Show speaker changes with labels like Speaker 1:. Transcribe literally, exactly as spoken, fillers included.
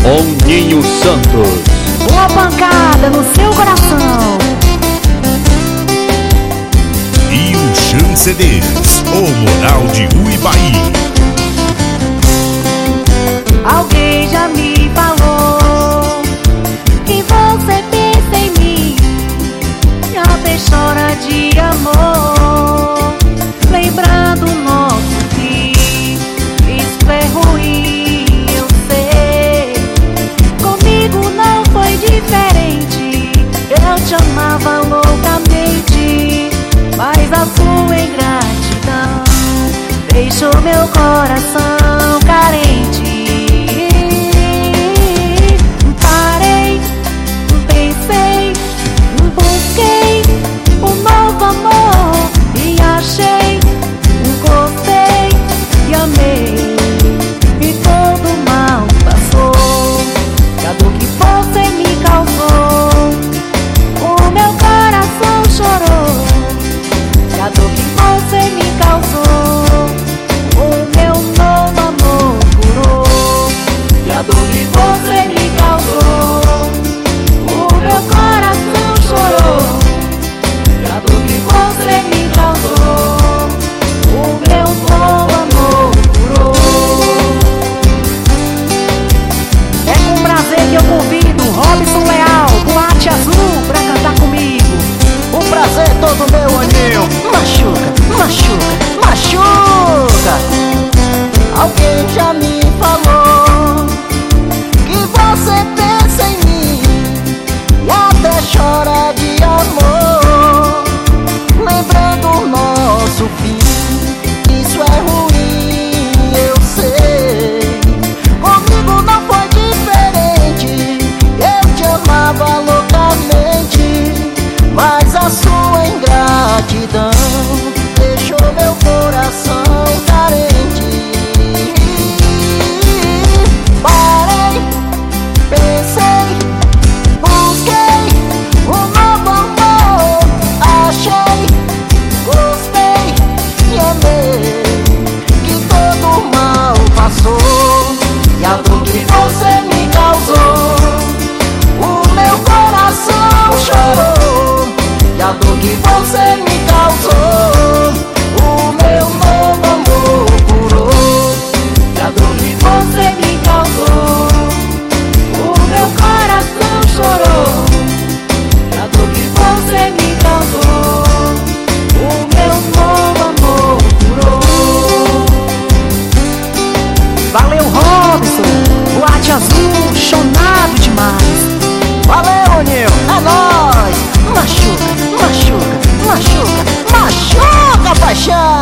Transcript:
Speaker 1: Toninho Santos.
Speaker 2: Uma pancada no seu coração.
Speaker 3: E o Chan C Ds, o Moral de Uibaí.
Speaker 2: Alguém já me falou que você pensa em mim e até chora de amor, lembrando o nosso fim. Isso é ruim, eu sei. Comigo não foi diferente. Eu te amava loucamente, mas a sua ingratidão deixou meu coração carente. Parei, pensei, busquei um novo amor e achei, gostei e amei, e todo mal passou. E a dor que você me causou, o meu coração chorou. E a dor que você me causou, o meu novo amor curou. E a dor que você me causou, o meu coração chorou. E a dor que você me causou, o meu novo amor curou. É com prazer que eu convido Robson Leal, Boate Azul, pra cantar comigo.
Speaker 4: O prazer é todo meu, Aninho.
Speaker 2: Machuca, machuca, machuca.
Speaker 4: Alguém já me falou que você pensa em mim e até chora de amor, lembrando o nosso fim. Isso é ruim, eu sei. Comigo não foi diferente. Eu te amava loucamente, mas a sua ingratidão deixou meu coração carente. Parei, pensei, busquei um novo amor, achei, gostei e amei, que todo mal passou. E a dor que você me causou, o meu coração chorou. E a dor que você me causou, o meu novo amor curou. E a dor que você me causou, o meu coração chorou. E a dor que você me causou, o meu novo amor curou.
Speaker 2: Valeu, Robson, Boate Azul, chonado demais.
Speaker 4: Valeu, Aninho, é nóis.
Speaker 2: Machuca, machuca, machuca, machuca,
Speaker 4: Machuca, paixão.